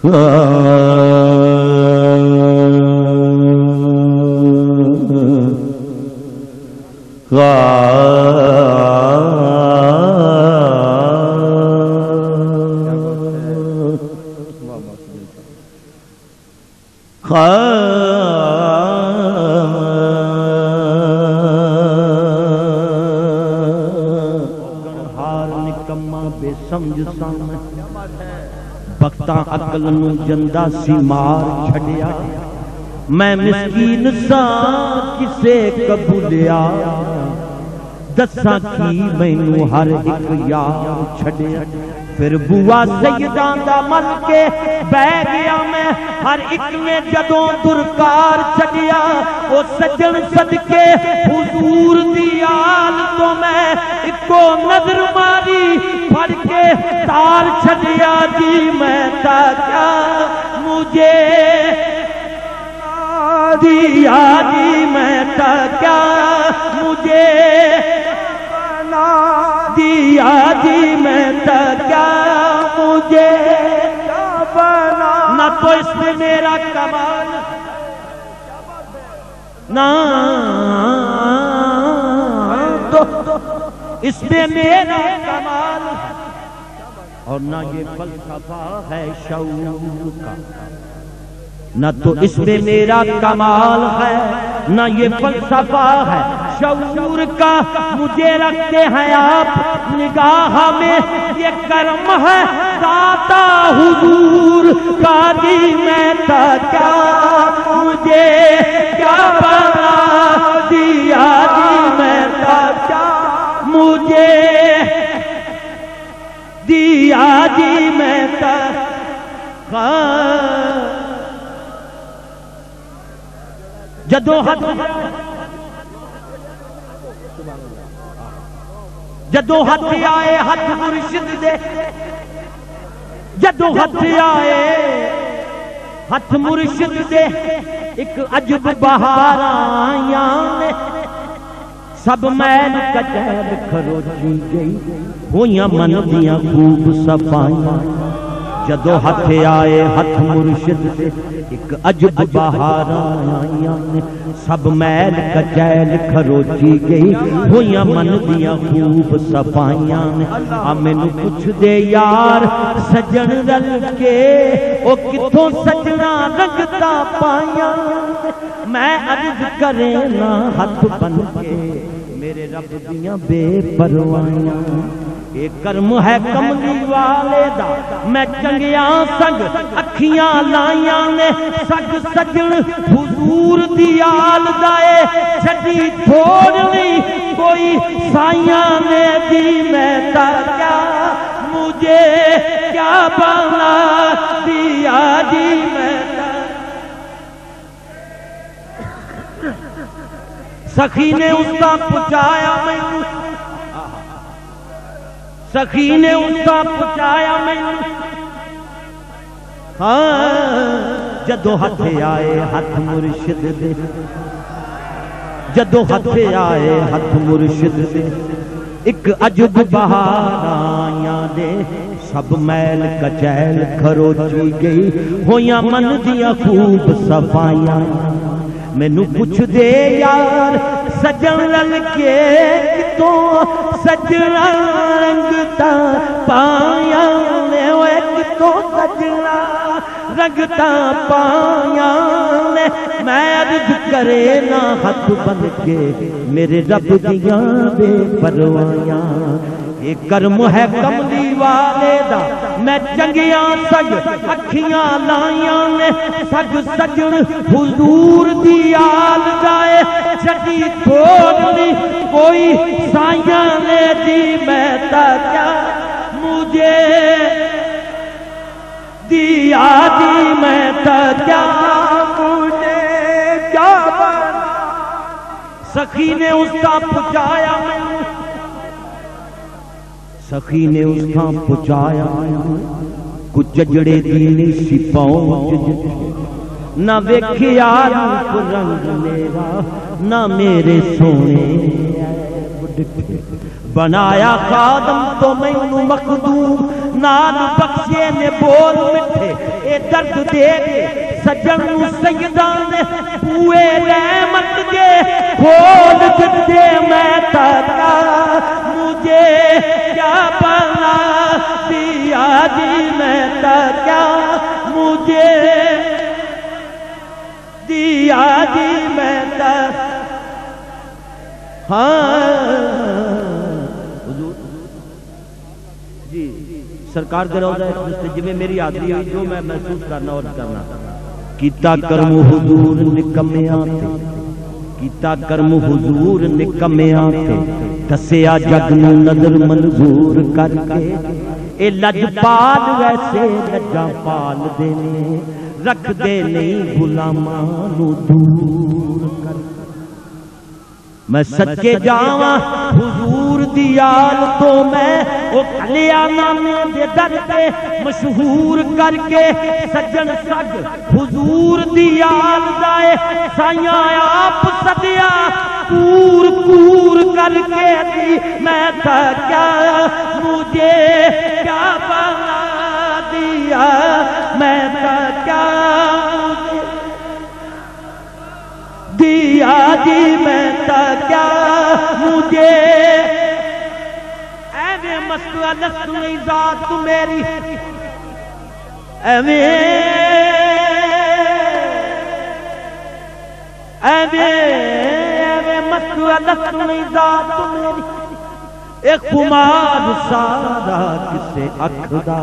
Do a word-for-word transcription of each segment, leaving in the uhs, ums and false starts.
بختاں عقل نو جندا سی مار چھڈیا میں مسکین ساں کسے قبولیا دساں کی مینوں ہر ایک یار چھڈیا پھر بوا سیداں دا مل کے بہ گیا میں ہر ایک میں جدوں درکار چھڈیا او سجن صدقے حضور دی آل تو میں اکو نظر ماری پھڑ کے تار چھڈیا جی میں تا کیا مجھے دیا جی میں تا کیا مجھے دیا جی میں تا کیا مجھے نہ تو اس میں میرا کمال نہ تو اس میں میرا کمال اور نہ یہ فلسفہ ہے شعور کا نہ تو اس میں میرا کمال ہے نہ یہ فلسفہ ہے شعور کا مجھے رکھتے ہیں آپ نگاہ میں یہ کرم ہے داتا حضور کا جی میں تا کیا مجھے کیا بنا دیا جی میں تا کیا مجھے دیا جی میں تا جدو ہاتھ جدو ہاتھ آئے ہاتھ مرشد دے جدو ہاتھ آئے ہاتھ مرشد دے ایک عجب بہار آیاں نے سب میل کچیل کھروچی گئی ہویاں من دیاں خوب صفائیاں جدو ہاتھ آئے ہاتھ مرشد دے ایک عجب بہار آیاں نے سب میل کچیل کھروچی گئی ہویاں من دیاں خوب صفائیاں نے آ مینوں پوچھ دے یار سجن رل کے او کتھوں سجنا رنگتا پائیاں میں عرض کرے نا ہاتھ بن کے میرے رب دیاں بے پروائیاں اے کرم ہے کملی والے دا میں چنگیاں سنگ اکھیاں لائیاں نے سگ سجن حضور دی آل دائے چھٹی تھوڑنی کوئی سائیاں نے دی میں تا کیا مجھے کیا بنا دیا جی میں سخی نے اس کا پچایا میں سخی نے اس کا پچایا میں ہاں جدو ہاتھ آئے ہاتھ مرشد دے جدو ہاتھ آئے ہاتھ مرشد دے ایک عجب بہار آیاں دے سب میل کچیل کھروچی گئی ہویاں من دیاں خوب صفائیاں مینوں پوچھ دے یار سجن رل کے کتوں سجنا رنگتا پایاں نے اوے کتوں سجنا رنگتا پایاں نے میں عرض کرے نا ہاتھ بن کے میرے رب دیاں بے پروائیاں یہ کرم ہے کملی والے دا میں چنگیاں سگ اکھیاں لائیاں نے سگ سجن حضور دی آل جائے چھٹی تھوڑنی کوئی سائیاں نے دی میں تا کیا مجھے دیا دی میں تا کیا مجھے کیا بنا سخی نے اس کا پچایا میں سخی نے اس کا پچایا کچھ ججڑے دینی سی پہنچ نہ ویکھیا روپ رنگ میرا نہ میرے سونے بنایا خادم تو مینوں مخدوم نال بخشے نے بول مٹھے اے در دے سجن سیداں نے بوئے رحمت دے کھول دے میں تاکا مجھے کیا بنا دیا جی میں تاکا مجھے دیا جی میں تاکا ہاں حضور جی سرکار دے روضہ جس میں میری حاضری ہوئی جو میں محسوس کرنا اور کرنا کیتا کرم حضور نکمیاں تھے کیتا کرم حضور نکمیاں تھے دسیا جگ نو نظر منظور کر کے اے لج پال ویسے لجا پال دینے رکھ دے نہیں غلاماں نو دور کر میں سچے جاواں حضور دی آل تو میں او کلیاں دے در تے مشہور کر کے سجن سگ حضور دی آل دائے سائیاں آپ سدیا کور کور کر کے دی میں تھا کیا مجھے کیا بنا دیا میں تھا کیا دیا جی میں تا کیا مجھے ایویں مسئلہ سنی ذات میری ایویں ایویں ایویں مسئلہ سنی ذات میری ایک خمار سارا کسے اکھدا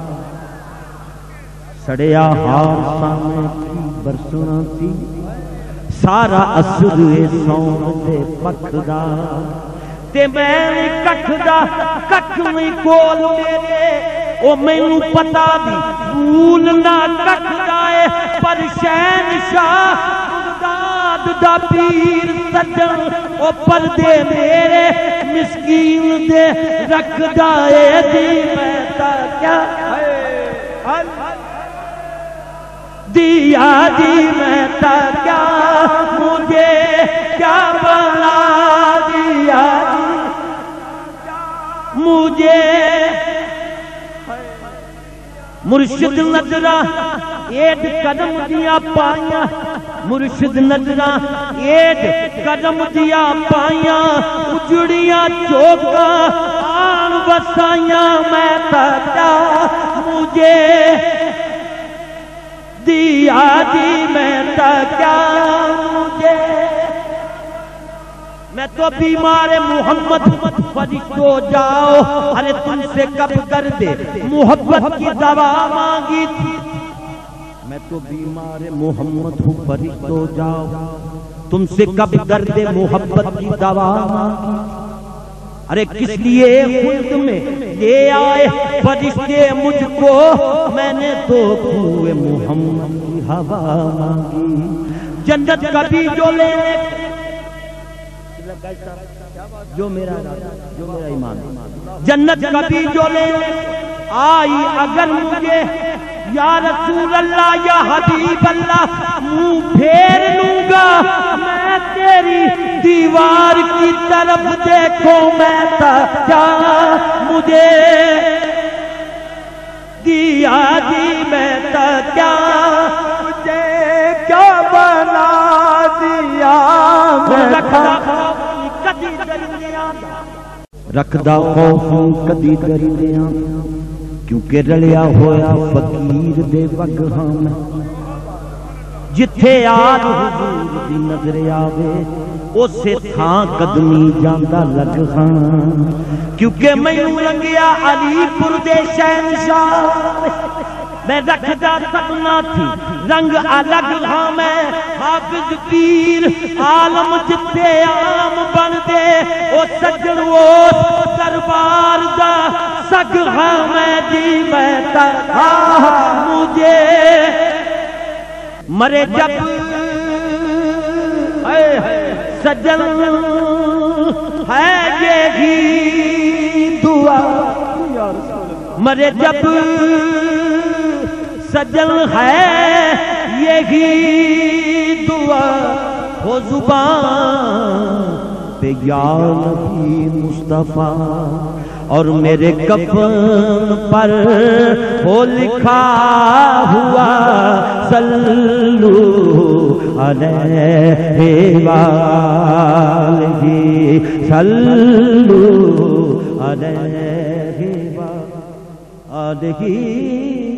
سڑیا ہار سامنے کی برسنا سی سارا اثر سون دے پکھدا تے میں ککھدا ککھ نہیں کول میرے او مینوں پتا بھی بھول نہ ککھدا اے پر شہنشاہ بغداد دا پیر سجن او پردے میرے مسکین دے رکھدا اے دی میں تا کیا دیا دی میں تا کیا مجھے کیا بنا دیا مجھے مرشد نظرہ ایڈ قدم دیا پائیاں مرشد نظرہ ایڈ قدم دیا پائیاں اجڑیاں چوکا آن بسائیاں میں تا کیا مجھے دیا دی میں تا کیا مجھے میں تو بیمار محمد فرشتو جاؤ ارے تم سے کب کر دے محبت کی دوا مانگی تھی میں تو بیمار محمد ہوں فرشتو جاؤ تم سے کب کر دے محبت کی دوا مانگی ارے کس لیے خلد میں لے آئے فرشتے مجھ کو میں نے تو کوئے محمد کی ہوا مانگی جنت کبھی جو لینے جو میرا جو میرا ایمان جنت کبھی جو لینے آئی اگر مجھے یا رسول اللہ یا حبیب اللہ منہ پھیر لوں گا میں تیری دیوار کی طرف دیکھو میں تا کیا مجھے دیا دی میں تا کیا مجھے کیا بنا دیا میں کدی درندیاں رکھدا خوف کدی درندیاں کیونکہ رلیا ہویا فقیر دے وگہاں میں جتھے آج حضور دی نظر آوے اسے تھاں قدمی جاندا لگہاں کیونکہ مینوں لنگیا علی پور دے شہنشاہ میں رکھدا سکنا تھی رنگ الگ ہاں میں حافظ پیر عالم جتے عام بن دے او سجن وہ دربار دا سگ ہاں میں جی میں تنہا مجھے مرے جب سجن ہے یہی دعا مرے جب سجن ہے یہی دعا ہو زبان پہ یا نبی مصطفیٰ اور میرے کفن پر ہو لکھا ہوا صلو علیہ وآلہ صلو علیہ وآلہ